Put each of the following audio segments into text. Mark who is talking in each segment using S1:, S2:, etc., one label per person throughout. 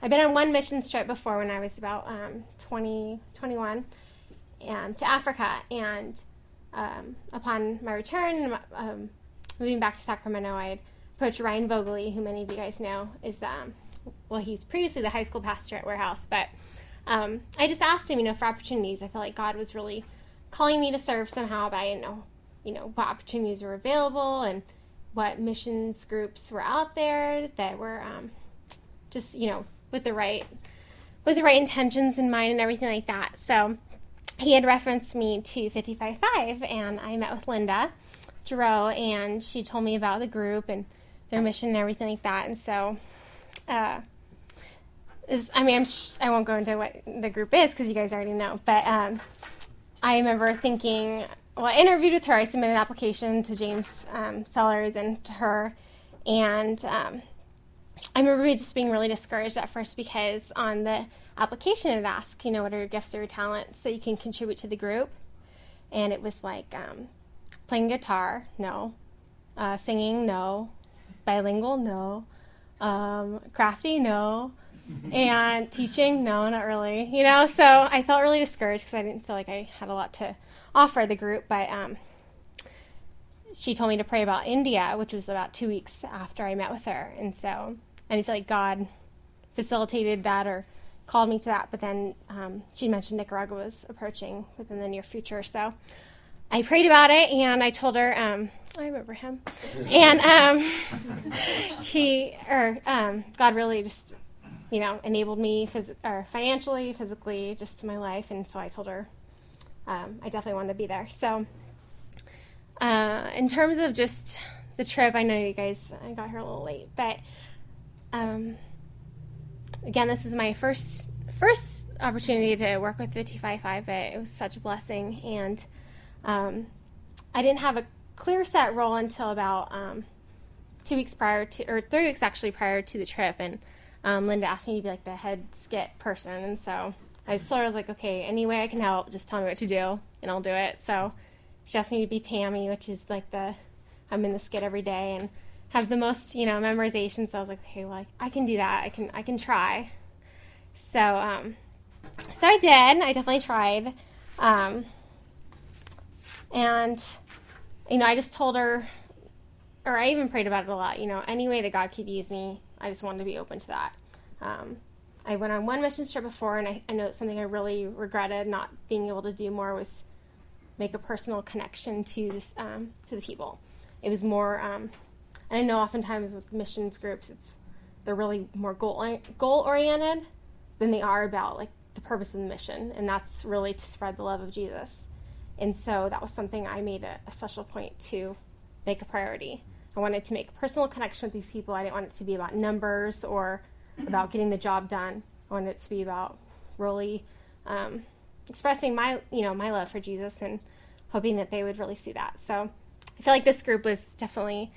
S1: I've been on one mission trip before when I was about 20, 21, to Africa. And upon my return, moving back to Sacramento, I had approached Ryan Vogeley, who many of you guys know is he's previously the high school pastor at Warehouse. But I just asked him, for opportunities. I felt like God was really calling me to serve somehow, but I didn't know, what opportunities were available and what missions groups were out there that were just, with the right intentions in mind and everything like that. So he had referenced me to 55.5, and I met with Linda Giroux, and she told me about the group and their mission and everything like that. And so, I won't go into what the group is because you guys already know, but I remember thinking, I interviewed with her. I submitted an application to James Sellers and to her, and I remember just being really discouraged at first because on the application it asked, what are your gifts or your talents that you can contribute to the group? And it was like playing guitar, no. Singing, no. Bilingual, no. Crafty, no. And teaching, no, not really. So I felt really discouraged because I didn't feel like I had a lot to offer the group. But she told me to pray about India, which was about 2 weeks after I met with her. And so I feel like God facilitated that or called me to that. But then she mentioned Nicaragua was approaching within the near future. So I prayed about it, and I told her, I remember him. And God really just, enabled me financially, physically, just to my life. And so I told her I definitely wanted to be there. So in terms of just the trip, I know you guys, I got here a little late, but again, this is my first opportunity to work with 55.5, but it was such a blessing. And I didn't have a clear set role until about 3 weeks prior to the trip. And Linda asked me to be like the head skit person. And so I just told her, I was like, okay, any way I can help, just tell me what to do and I'll do it. So she asked me to be Tammy, which is like I'm in the skit every day and have the most, memorization. So I was like, okay, well, I can do that. I can try. So I did. I definitely tried. And, I just told her, or I even prayed about it a lot, any way that God could use me, I just wanted to be open to that. I went on one mission trip before, and I know it's something I really regretted not being able to do more was make a personal connection to the people. It was more, and I know oftentimes with missions groups, they're really more goal-oriented than they are about, like, the purpose of the mission, and that's really to spread the love of Jesus. And so that was something I made a special point to make a priority. I wanted to make a personal connection with these people. I didn't want it to be about numbers or about getting the job done. I wanted it to be about really expressing my love for Jesus and hoping that they would really see that. So I feel like this group was definitely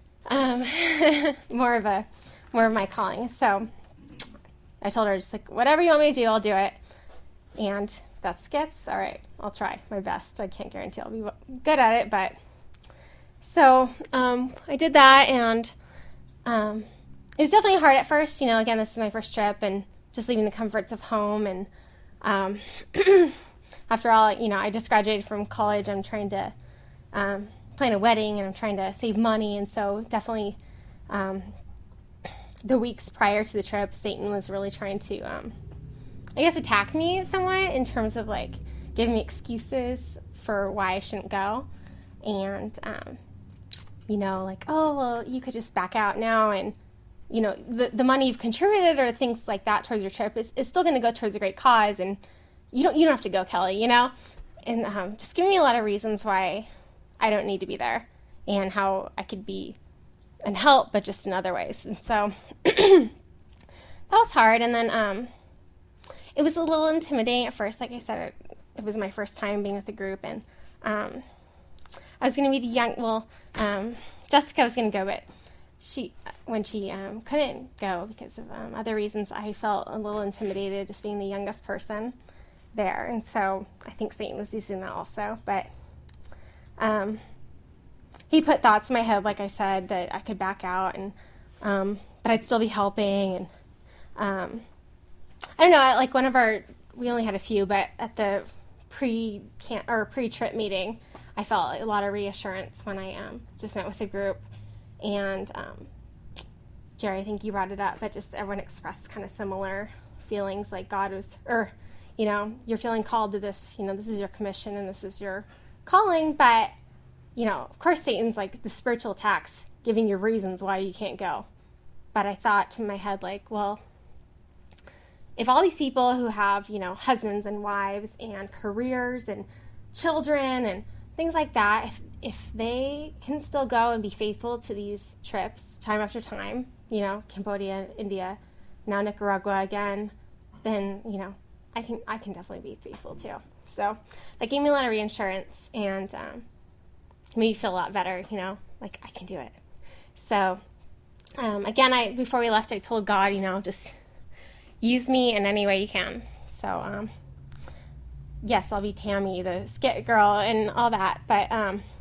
S1: more of my calling. So I told her, just like, whatever you want me to do, I'll do it. And that's skits. All right, I'll try my best. I can't guarantee I'll be good at it, but so I did that, and it was definitely hard at first. Again, this is my first trip, and just leaving the comforts of home. And after all, I just graduated from college. I'm trying to plan a wedding, and I'm trying to save money, and so definitely the weeks prior to the trip, Satan was really trying to attack me somewhat in terms of like giving me excuses for why I shouldn't go. And, like, oh, well, you could just back out now. And, the money you've contributed or things like that towards your trip is still going to go towards a great cause. And you don't have to go, Kelly, and just giving me a lot of reasons why I don't need to be there and how I could be and help, but just in other ways. And so that was hard. And then, it was a little intimidating at first. Like I said, it was my first time being with a group, and I was going to be Jessica was going to go, but when she couldn't go because of other reasons, I felt a little intimidated just being the youngest person there, and so I think Satan was using that also. But he put thoughts in my head, like I said, that I could back out, and but I'd still be helping, and I don't know, like we only had a few, but at the pre-trip meeting, I felt a lot of reassurance when I just met with the group. And Jerry, I think you brought it up, but just everyone expressed kind of similar feelings, like God was, or, you're feeling called to this, this is your commission and this is your calling, but, of course Satan's like the spiritual attacks, giving you reasons why you can't go. But I thought to my head, like, well, if all these people who have, husbands and wives and careers and children and things like that, if they can still go and be faithful to these trips time after time, Cambodia, India, now Nicaragua again, then, I can definitely be faithful too. So that gave me a lot of reassurance and made me feel a lot better, like I can do it. So again, before we left, I told God, just use me in any way you can. So yes, I'll be Tammy, the skit girl and all that. But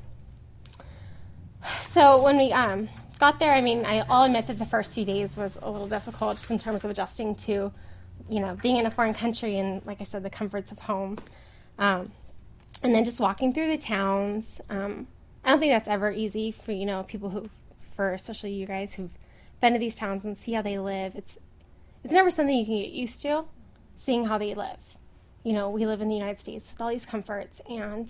S1: so when we got there, I'll admit that the first few days was a little difficult just in terms of adjusting to, being in a foreign country and, like I said, the comforts of home. And then just walking through the towns. I don't think that's ever easy for, people especially you guys who've been to these towns and see how they live. It's never something you can get used to, seeing how they live. We live in the United States with all these comforts, and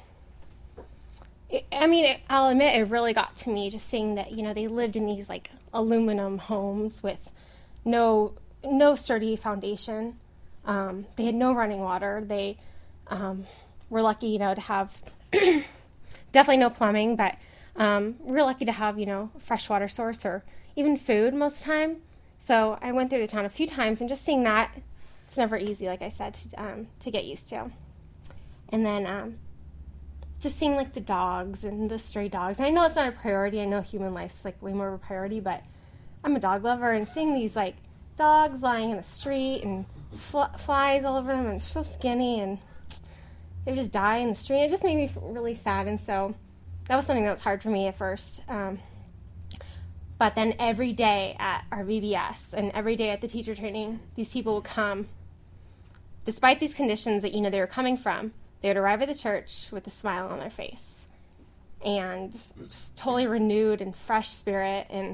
S1: I'll admit it really got to me just seeing that, they lived in these like aluminum homes with no sturdy foundation. They had no running water. They were lucky, to have definitely no plumbing, but we're lucky to have, fresh water source or even food most of the time. So I went through the town a few times, and just seeing that, it's never easy, like I said, to get used to. And then just seeing like the dogs and the stray dogs. And I know it's not a priority. I know human life's like way more of a priority, but I'm a dog lover, and seeing these like dogs lying in the street and flies all over them, and they're so skinny, and they would just die in the street. It just made me really sad, and so that was something that was hard for me at first. But then every day at our VBS and every day at the teacher training, these people would come, despite these conditions that, they were coming from. They would arrive at the church with a smile on their face and just totally renewed and fresh spirit. And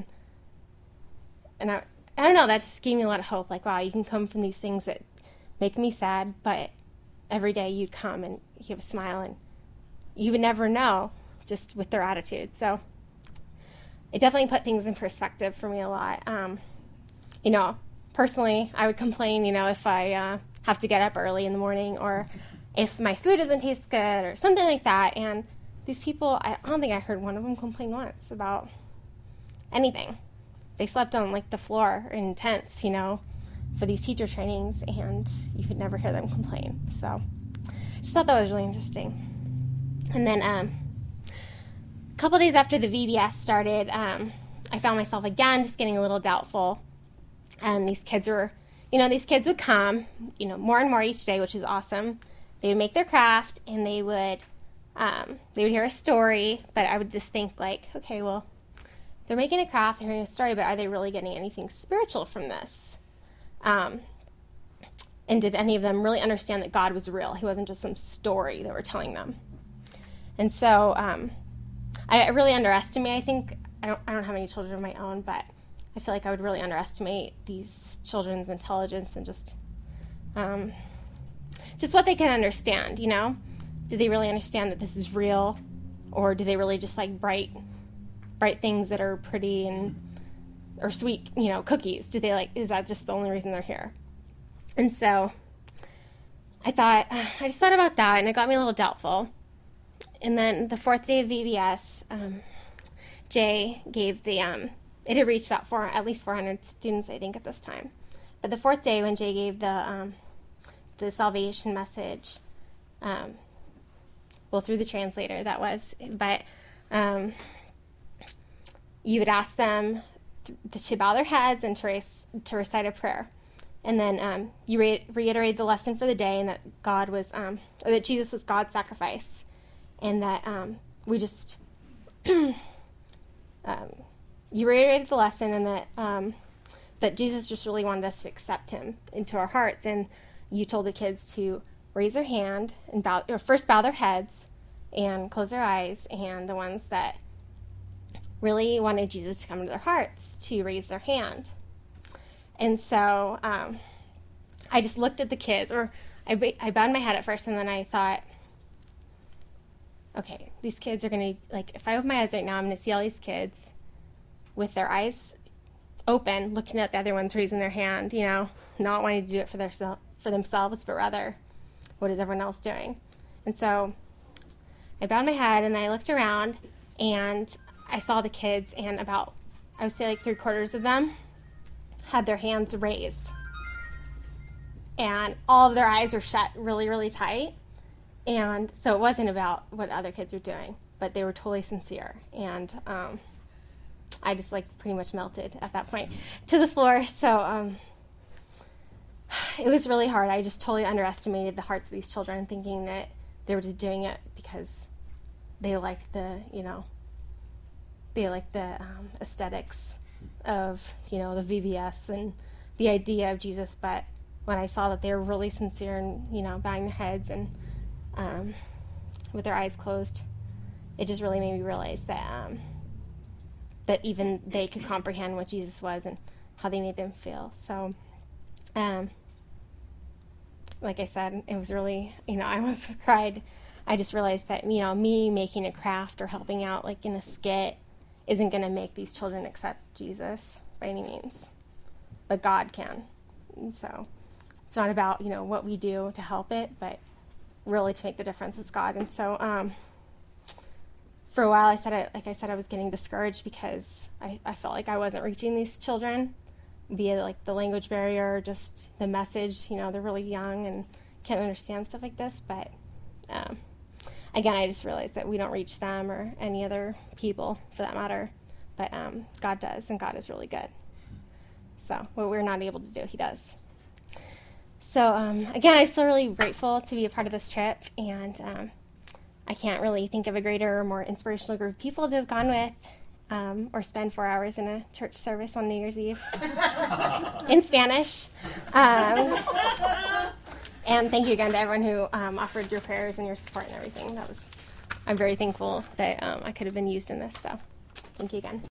S1: I don't know, that just gave me a lot of hope. Like, wow, you can come from these things that make me sad, but every day you'd come and you have a smile, and you would never know just with their attitude. So it definitely put things in perspective for me a lot. Personally, I would complain, if I have to get up early in the morning, or if my food doesn't taste good or something like that. And these people, I don't think I heard one of them complain once about anything. They slept on like the floor in tents, for these teacher trainings, and you could never hear them complain. So I just thought that was really interesting. And then a couple days after the VBS started, I found myself again just getting a little doubtful. And these kids would come, more and more each day, which is awesome. They would make their craft, and they would hear a story, but I would just think like, okay, well, they're making a craft, they're hearing a story, but are they really getting anything spiritual from this? And did any of them really understand that God was real? He wasn't just some story that we're telling them. And so I really underestimate, I don't have any children of my own, but I feel like I would really underestimate these children's intelligence and just what they can understand, Do they really understand that this is real? Or do they really just like bright things that are pretty or sweet, cookies? Is that just the only reason they're here? And so I just thought about that, and it got me a little doubtful. And then the fourth day of VBS, Jay gave it had reached about at least 400 students, I think, at this time. But the fourth day, when Jay gave the salvation message, through the translator, that was, but you would ask them to bow their heads and to recite a prayer. And then you reiterated the lesson for the day, and that that Jesus was God's sacrifice, and that we just you reiterated the lesson, and that that Jesus just really wanted us to accept him into our hearts. And you told the kids to raise their hand and first bow their heads and close their eyes, and the ones that really wanted Jesus to come into their hearts to raise their hand. And so I just looked at the kids, or I bowed my head at first, and then I thought, okay, these kids are going to, like, if I open my eyes right now, I'm going to see all these kids with their eyes open, looking at the other ones raising their hand, not wanting to do it for themselves, but rather, what is everyone else doing? And so I bowed my head, and then I looked around, and I saw the kids, and about, I would say like 3/4 of them had their hands raised. And all of their eyes were shut really, really tight. And so it wasn't about what other kids were doing, but they were totally sincere. And I just pretty much melted at that point to the floor. So it was really hard. I just totally underestimated the hearts of these children, thinking that they were just doing it because they liked the aesthetics of, the VBS and the idea of Jesus. But when I saw that they were really sincere and, bowing their heads and with their eyes closed, it just really made me realize that that even they could comprehend what Jesus was and how they made them feel. So, like I said, it was really, I almost cried. I just realized that, me making a craft or helping out like in a skit isn't going to make these children accept Jesus by any means, but God can. And so it's not about, what we do to help it, but really to make the difference, it's God. And so for a while, I was getting discouraged because I felt like I wasn't reaching these children via the language barrier, just the message. They're really young and can't understand stuff like this. But again, I just realized that we don't reach them or any other people for that matter. But God does, and God is really good. So what we're not able to do, he does. So again, I'm still really grateful to be a part of this trip, and I can't really think of a greater or more inspirational group of people to have gone with or spend 4 hours in a church service on New Year's Eve in Spanish. And thank you again to everyone who offered your prayers and your support and everything. I'm very thankful that I could have been used in this. So thank you again.